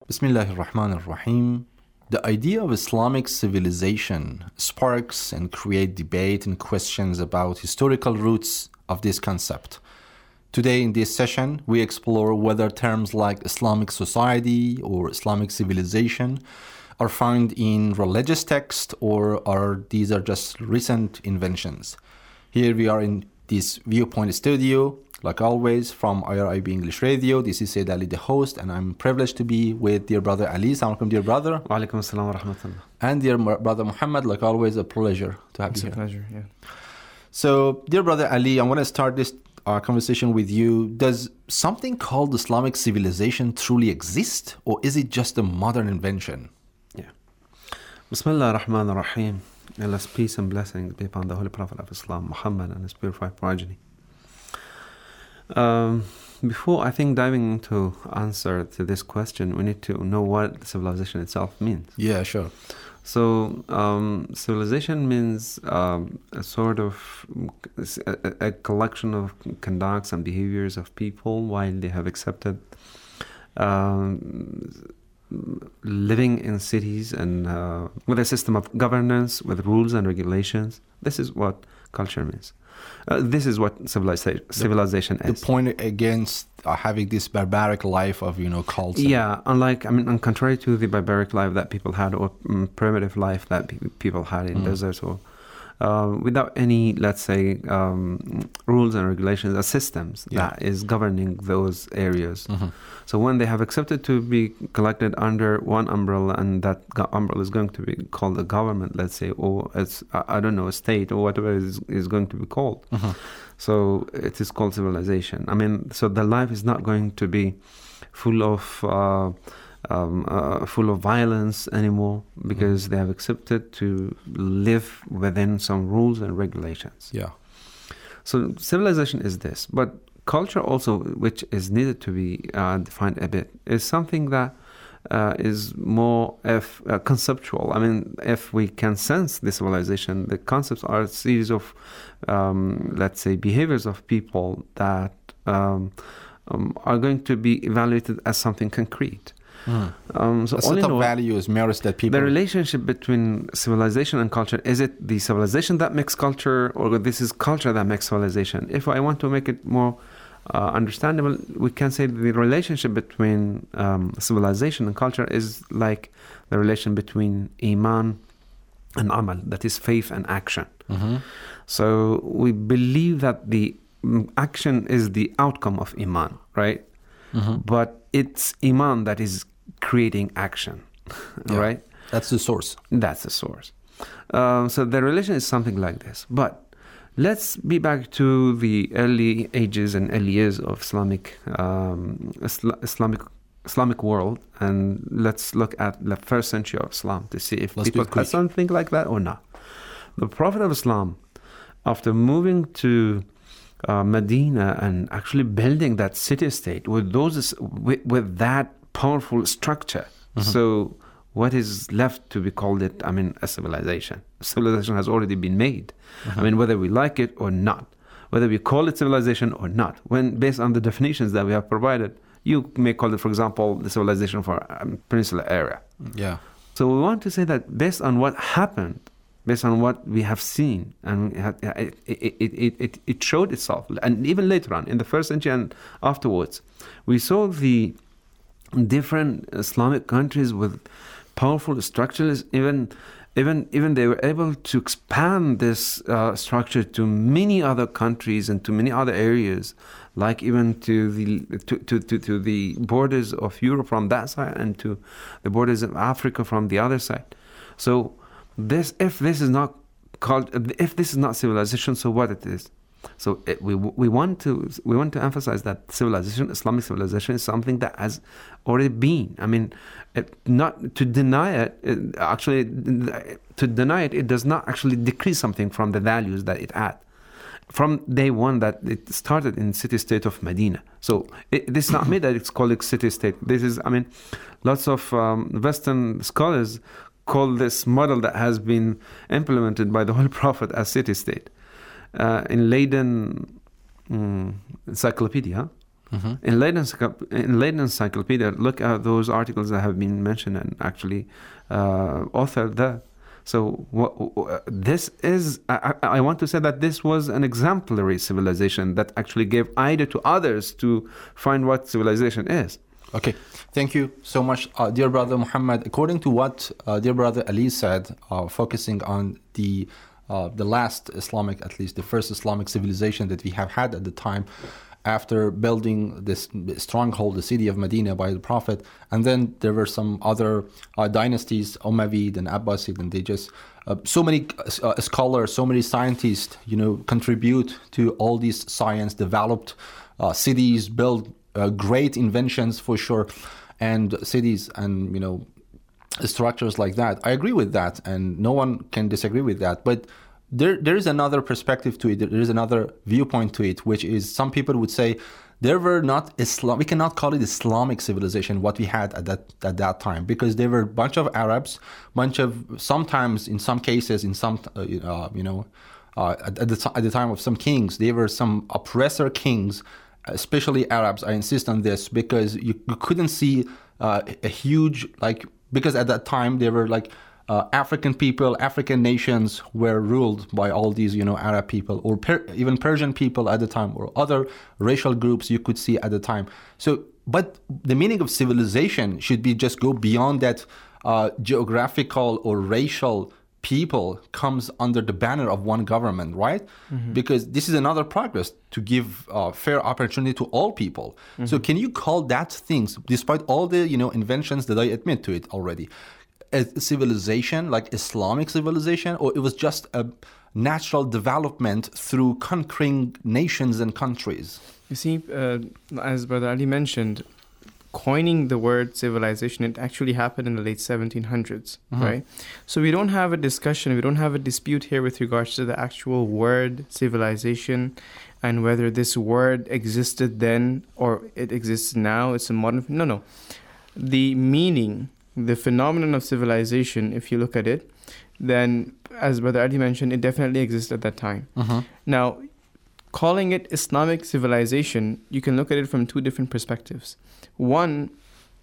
Bismillahir Rahmanir Rahim. The idea of Islamic civilization sparks and creates debate and questions about historical roots of this concept. Today in this session, we explore whether terms like Islamic society or Islamic civilization are found in religious texts or these are just recent inventions. Here we are in this Viewpoint studio, like always, from IRIB English Radio. This is Sayyid Ali, the host, and I'm privileged to be with dear brother Ali. Assalamu alaikum, dear brother. Wa alaikum assalam wa rahmatullah. And dear brother Muhammad, like always, a pleasure to have you here. It's a pleasure, yeah. So, dear brother Ali, I want to start this conversation with you. Does something called Islamic civilization truly exist, or is it just a modern invention? Yeah. Bismillah ar-Rahman ar-Rahim. Allah's peace and blessings be upon the Holy Prophet of Islam, Muhammad, and his purified progeny. Before I think diving into answer to this question, we need to know what civilization itself means. Yeah, sure. So civilization means a sort of a collection of conducts and behaviors of people while they have accepted living in cities and with a system of governance, with rules and regulations. This is what culture means. This is what civilization is. The point against having this barbaric life of, cults. Yeah, and contrary to the barbaric life that people had, or primitive life that people had in deserts, or without any, let's say, rules and regulations or systems that is governing those areas. Mm-hmm. So when they have accepted to be collected under one umbrella, and that umbrella is going to be called a government, let's say, or it's, a state, or whatever is going to be called. Mm-hmm. So it is called civilization. So the life is not going to be full of violence anymore, because they have accepted to live within some rules and regulations. Yeah. So civilization is this, but culture also, which is needed to be defined a bit, is something that is more conceptual. If we can sense the civilization, the concepts are a series of, let's say, behaviors of people that are going to be evaluated as something concrete. So a set of values, merits that people... The relationship between civilization and culture, is it the civilization that makes culture, or this is culture that makes civilization? If I want to make it more understandable, we can say the relationship between civilization and culture is like the relation between iman and amal, that is faith and action. Mm-hmm. So we believe that the action is the outcome of iman, right? Mm-hmm. But it's iman that is creating action, right? That's the source. That's the source. So the relation is something like this. But let's be back to the early ages and early years of Islamic world, and let's look at the first century of Islam to see if people had something like that or not. The Prophet of Islam, after moving to Medina and actually building that city-state with that powerful structure. Mm-hmm. So what is left to be called a civilization? Civilization has already been made. Mm-hmm. Whether we like it or not, whether we call it civilization or not, when based on the definitions that we have provided, you may call it, for example, the civilization for a peninsula area. Yeah. So we want to say that based on what happened, based on what we have seen, and it showed itself. And even later on, in the first century and afterwards, we saw the different Islamic countries with powerful structures. Even they were able to expand this structure to many other countries and to many other areas, like even to the borders of Europe from that side, and to the borders of Africa from the other side. So if this is not civilization, so what it is? So we want to emphasize that civilization, Islamic civilization, is something that has already been. Not to deny it. It does not actually decrease something from the values that it had from day one that it started in city-state of Medina. So this is not me that it's called a city-state. This is, lots of Western scholars call this model that has been implemented by the Holy Prophet as city-state. In Leiden encyclopedia, In Leiden Encyclopedia, look at those articles that have been mentioned and actually authored there. So this is, I want to say that this was an exemplary civilization that actually gave idea to others to find what civilization is. Okay, thank you so much, dear brother Muhammad. According to what dear brother Ali said, focusing on the last Islamic, at least the first Islamic civilization that we have had at the time, after building this stronghold, the city of Medina by the Prophet, and then there were some other dynasties, Umayyad and Abbasid, and they just so many scholars, so many scientists, contribute to all these science, developed cities, built great inventions for sure, and cities and structures like that. I agree with that, and no one can disagree with that. But there is another perspective to it. There is another viewpoint to it, which is some people would say there were not Islam. We cannot call it Islamic civilization what we had at that time, because there were a bunch of Arabs, sometimes in some cases in some at the time of some kings, there were some oppressor kings, especially Arabs. I insist on this because you couldn't see a huge because at that time there were African people, African nations were ruled by all these, Arab people, or even Persian people at the time, or other racial groups you could see at the time. So, but the meaning of civilization should be just go beyond that geographical or racial people comes under the banner of one government, right? Mm-hmm. Because this is another progress to give fair opportunity to all people. Mm-hmm. So can you call that things, despite all the, inventions that I admit to it already, a civilization like Islamic civilization, or it was just a natural development through conquering nations and countries? You see, as Brother Ali mentioned, coining the word civilization, it actually happened in the late 1700s, mm-hmm. right? So we don't have a discussion, we don't have a dispute here with regards to the actual word civilization and whether this word existed then or it exists now. It's a modern... No. The meaning, the phenomenon of civilization, if you look at it, then, as Brother Ali mentioned, it definitely existed at that time. Mm-hmm. Now, calling it Islamic civilization, you can look at it from two different perspectives. One,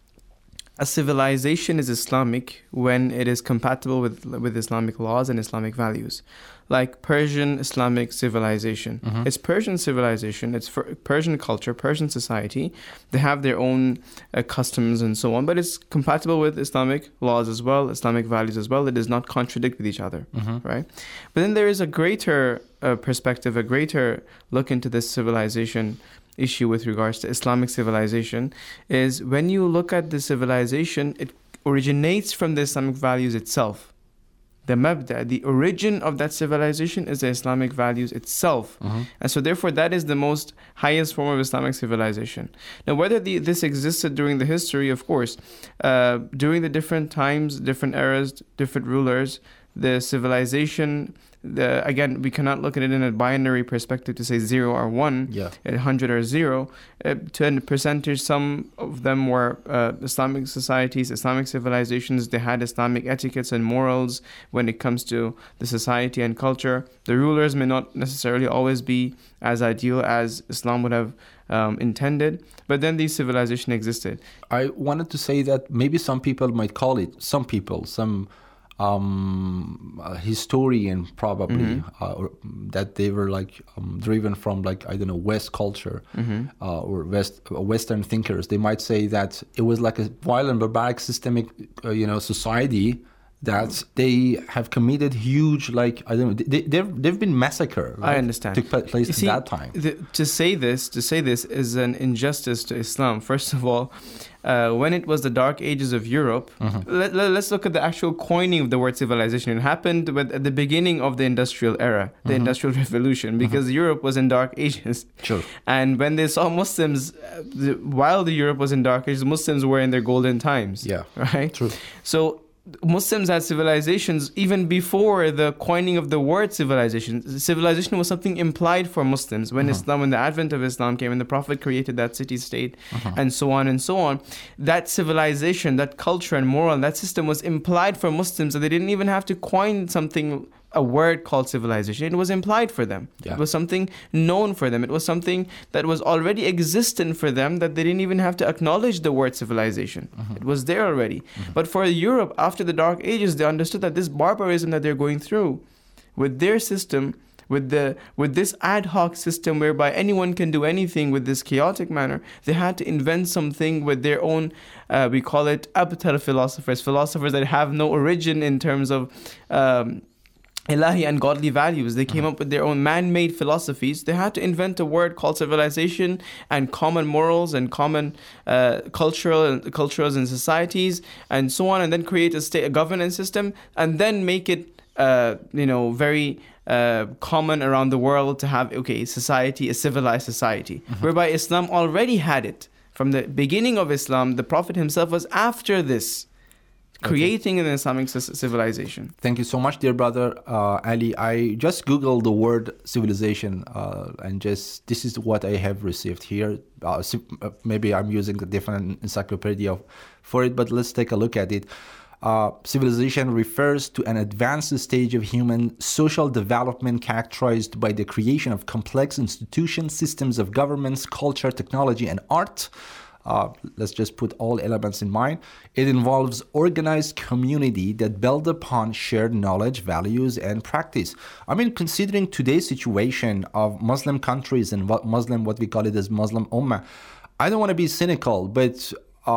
a civilization is Islamic when it is compatible with Islamic laws and Islamic values. Like Persian Islamic civilization. Mm-hmm. It's Persian civilization, it's Persian culture, Persian society. They have their own customs and so on, but it's compatible with Islamic laws as well, Islamic values as well. It does not contradict with each other, mm-hmm. right? But then there is a greater perspective, a greater look into this civilization issue with regards to Islamic civilization, is when you look at the civilization, it originates from the Islamic values itself. The mabda, the origin of that civilization is the Islamic values itself. Mm-hmm. And so therefore that is the most highest form of Islamic civilization. Now whether this existed during the history, of course, during the different times, different eras, different rulers, the civilization, again, we cannot look at it in a binary perspective to say 0 or 1, 100 or 0. To a percentage, some of them were Islamic societies, Islamic civilizations. They had Islamic etiquettes and morals when it comes to the society and culture. The rulers may not necessarily always be as ideal as Islam would have intended, but then these civilizations existed. I wanted to say that maybe some people might call it, some historian probably, mm-hmm. Or that they were driven from West culture, mm-hmm. Or Western thinkers. They might say that it was like a violent, barbaric, systemic, society that they have committed huge, they've been massacred. Right? I understand. Took place at that time. To say this is an injustice to Islam. First of all, when it was the Dark Ages of Europe, mm-hmm. let's look at the actual coining of the word civilization. It happened at the beginning of the Industrial Era, the mm-hmm. Industrial Revolution, because mm-hmm. Europe was in Dark Ages. Sure. And when they saw Muslims, while the Europe was in Dark Ages, Muslims were in their golden times. Yeah. Right? True. So Muslims had civilizations even before the coining of the word civilization. Civilization was something implied for Muslims. When when the advent of Islam came and the Prophet created that city-state and so on, that civilization, that culture and moral, that system was implied for Muslims, and they didn't even have to coin something a word called civilization. It was implied for them. Yeah. It was something known for them. It was something that was already existent for them, that they didn't even have to acknowledge the word civilization. It was there already. But for Europe, after the Dark Ages, they understood that this barbarism that they're going through with their system, with this ad hoc system whereby anyone can do anything with this chaotic manner, they had to invent something with their own, we call it abtar philosophers that have no origin in terms of ilahi and godly values. They came up with their own man-made philosophies. They had to invent a word called civilization and common morals and common cultures and societies and so on, and then create a governance system, and then make it very common around the world to have a civilized society, whereby Islam already had it. From the beginning of Islam, the Prophet himself was after this, creating an Islamic civilization. Thank you so much, dear brother Ali. I just Googled the word civilization and this is what I have received here. Maybe I'm using a different encyclopedia for it, but let's take a look at it. Civilization refers to an advanced stage of human social development characterized by the creation of complex institutions, systems of governments, culture, technology, and art. Let's just put all elements in mind. It involves organized community that build upon shared knowledge, values, and practice. I mean, considering today's situation of Muslim countries and what we call it as Muslim Ummah, I don't want to be cynical, but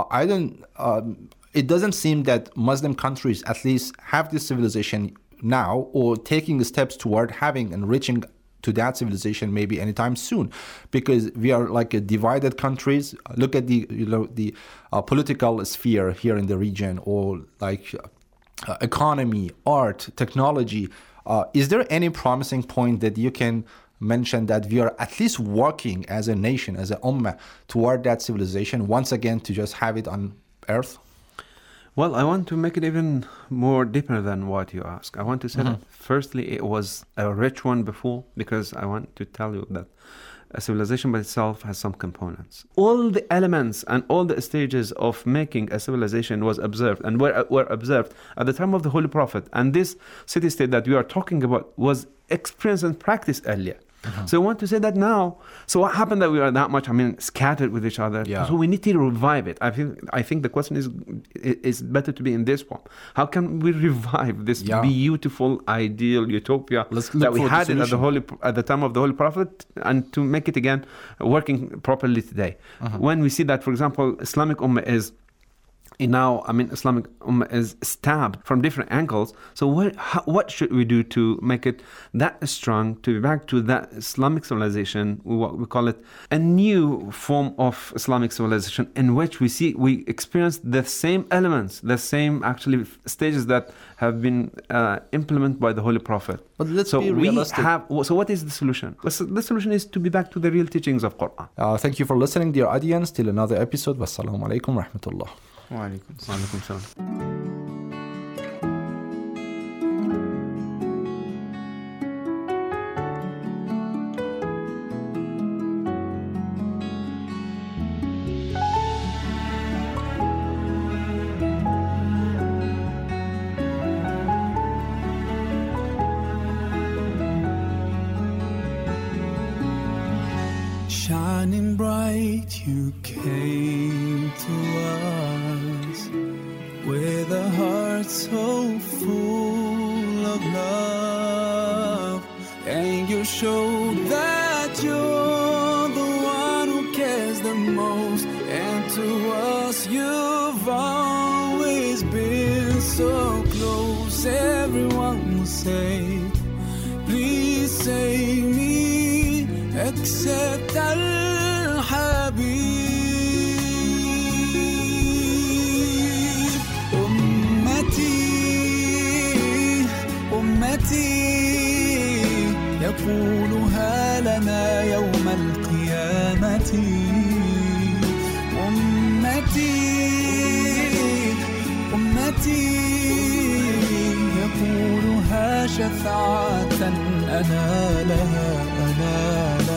it doesn't seem that Muslim countries at least have this civilization now, or taking the steps toward having and reaching to that civilization maybe anytime soon, because we are like a divided countries. Look at the political sphere here in the region, or like economy, art, technology. Is there any promising point that you can mention that we are at least working as a nation, as a ummah, toward that civilization once again, to just have it on earth? Well, I want to make it even more deeper than what you ask. I want to say that firstly, it was a rich one before, because I want to tell you that a civilization by itself has some components. All the elements and all the stages of making a civilization was observed and were observed at the time of the Holy Prophet. And this city-state that we are talking about was experienced and practiced earlier. So I want to say that now. So what happened that we are that much, scattered with each other? Yeah. So we need to revive it. I think the question is better to be in this one. How can we revive this beautiful, ideal utopia that we had at the time of the Holy Prophet, and to make it again working properly today? When we see that, for example, Islamic Ummah is Islamic Ummah is stabbed from different angles. So what should we do to make it that strong, to be back to that Islamic civilization? What we call it a new form of Islamic civilization, in which we experience the same elements, the same actually stages that have been implemented by the Holy Prophet. But let's be realistic. So what is the solution? The solution is to be back to the real teachings of Quran. Thank you for listening, dear audience, till another episode. Wassalamu alaikum wa rahmatullah. Wa alaikum salam. Shining bright, you came to us with a heart so full of love, and you showed that you're the one who cares the most, and to us you've always been so close. Everyone will say, please save me, except Al-Habib. أمتي يقولها لنا يوم القيامة. أمتي يقولها شفاعة أنا لها